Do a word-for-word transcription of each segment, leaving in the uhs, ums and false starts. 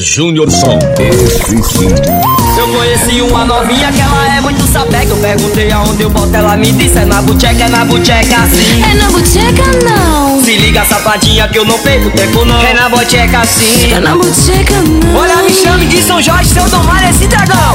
Júnior Som, esse sim. Eu conheci uma novinha que ela é muito sapeca. Eu perguntei aonde eu boto, ela me disse é na bucheca, é na bucheca sim. É na bucheca não. Se liga safadinha que eu não perco tempo não. É na bucheca sim. É na bucheca não. Olha, me chame de São Jorge se eu domar esse dragão.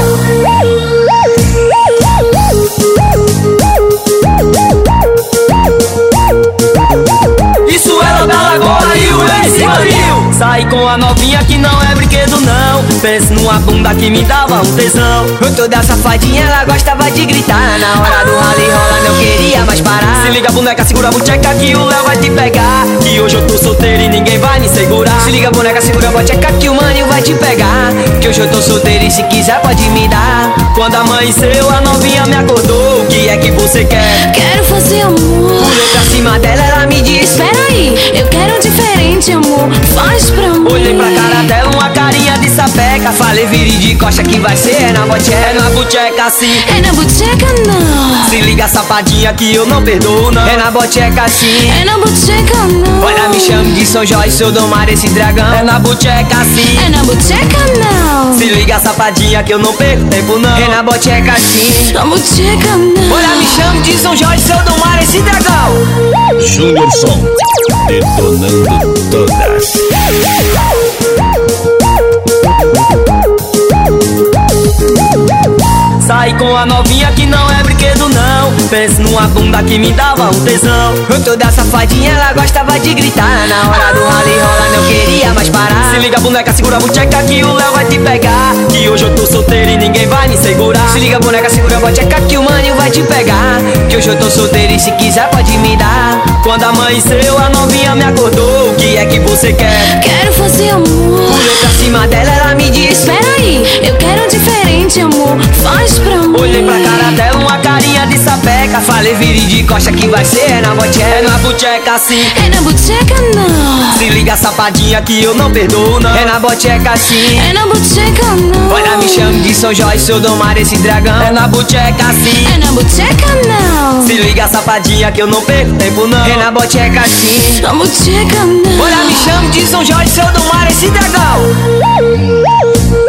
Isso é da agora e o M C Marinho. Saí com a novinha que não é brinquedo não. Pense numa bunda que me dava um tesão. Eu toda safadinha, ela gostava de gritar. Na hora do rally rola não queria mais parar. Se liga boneca, segura a bucheca que o Léo vai te pegar. Que hoje eu tô solteiro e ninguém vai me segurar. Se liga boneca, segura a bucheca que o maninho vai te pegar. Que hoje eu tô solteiro e se quiser pode me dar. Quando amanheceu a novinha me acordou. O que é que você quer? Quero fazer amor. Pulei pra cima dela, ela me disse Peraí, eu quero diferente, amor. Faz pra mim. Olhei pra cara dela, uma carinha de sapeca. Falei, vire de coxa que vai ser é na bucheca, é na bucheca sim. É na bucheca não. Se liga safadinha que eu não perdoo não. É na bucheca sim. É na bucheca não. Olha, me chame de São Jorge se eu domar esse dragão. É na bucheca sim. É na bucheca não. Se liga safadinha que eu não perco tempo não. É na bucheca sim. Na bucheca não. Olha, me chame de São Jorge se eu domar esse dragão. Júnior Som, detonando todas. Saí com a novinha que não é brinquedo não. Pense numa bunda que me dava um tesão. Eu toda safadinha, ela gostava de gritar. Na hora do rally rola não queria mais parar. Se liga boneca, segura a bucheca que o Léo vai te pegar. Que hoje eu tô solteiro e ninguém vai me segurar. Se liga boneca, segura a bucheca que o maninho vai te pegar. Que hoje eu tô solteiro e se quiser pode me dar. Quando amanheceu a novinha me acordou. O que é que você quer? Quero fazer amor. Pulei pra cima dela, ela me disse Peraí, eu quero diferente, amor. Faz pra mim. Olhei pra cara dela, uma carinha de sapeca. Falei, vire de coxa que vai ser é na bucheca, é na bucheca sim. É na bucheca não. Se liga safadinha que eu não perdoo não. É na bucheca sim. É na bucheca não. Olha, me chame de São Jorge se eu domar esse dragão. É na bucheca sim. É na bucheca não. Se liga safadinha que eu não perco tempo não. É na bucheca sim. Na bucheca não. Olha, me chame de São Jorge se eu domar esse dragão.